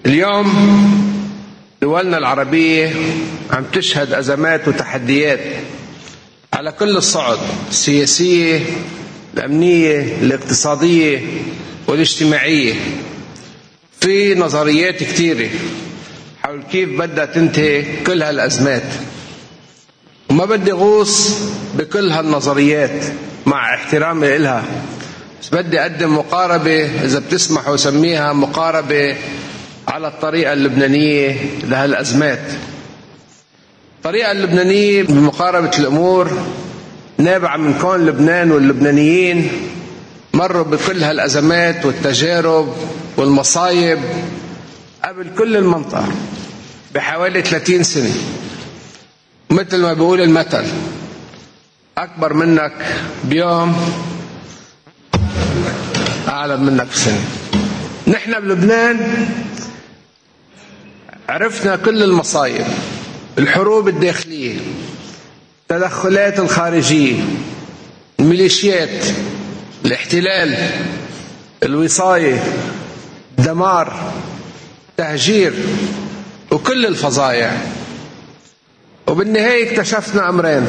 اليوم دولنا العربية عم تشهد أزمات وتحديات على كل الصعد، السياسية، الأمنية، الاقتصادية والاجتماعية. في نظريات كثيرة حول كيف بدها تنتهي كل هالأزمات، وما بدي غوص بكل هالنظريات مع احترامي إلها، بس بدي أقدم مقاربة إذا بتسمحوا سميها مقاربة على الطريقة اللبنانية لهالأزمات. الطريقة اللبنانية بمقاربة الأمور نابعة من كون لبنان واللبنانيين مروا بكل هالأزمات والتجارب والمصايب قبل كل المنطقة بحوالي 30 سنة. مثل ما بيقول المثل، أكبر منك بيوم أعلم منك بسنة. نحن بلبنان عرفنا كل المصايب، الحروب الداخلية، التدخلات الخارجية، الميليشيات، الاحتلال، الوصاية، الدمار، التهجير، وكل الفظايع. وبالنهاية اكتشفنا أمرين: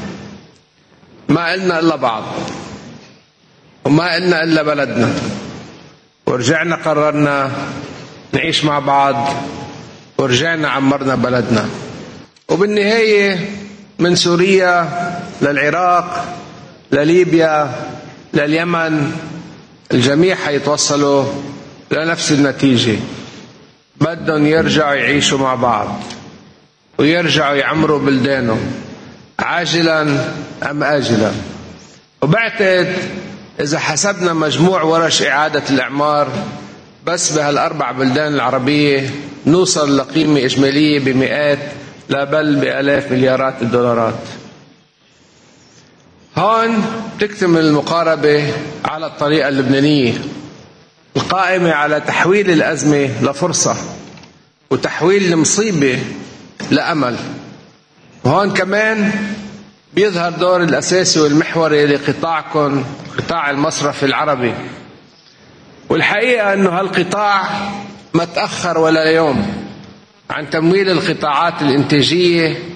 ما إلنا إلا بعض، وما إلنا إلا بلدنا، ورجعنا قررنا نعيش مع بعض، ورجعنا عمرنا بلدنا. وبالنهاية من سوريا للعراق لليبيا لليمن الجميع حيتوصلوا لنفس النتيجة، بدهم يرجعوا يعيشوا مع بعض ويرجعوا يعمروا بلدانهم عاجلا أم آجلا. وبعتقد إذا حسبنا مجموع ورش إعادة الإعمار بس بهالأربع بلدان العربية نوصل لقيمة إجمالية بمئات لا بل بآلاف مليارات الدولارات. هون تكتمل المقاربة على الطريقة اللبنانية القائمة على تحويل الأزمة لفرصة وتحويل المصيبة لأمل. وهون كمان بيظهر دور الأساسي والمحوري لقطاعكم، قطاع المصرف العربي. والحقيقة أنه هالقطاع ما تأخر ولا يوم عن تمويل القطاعات الإنتاجية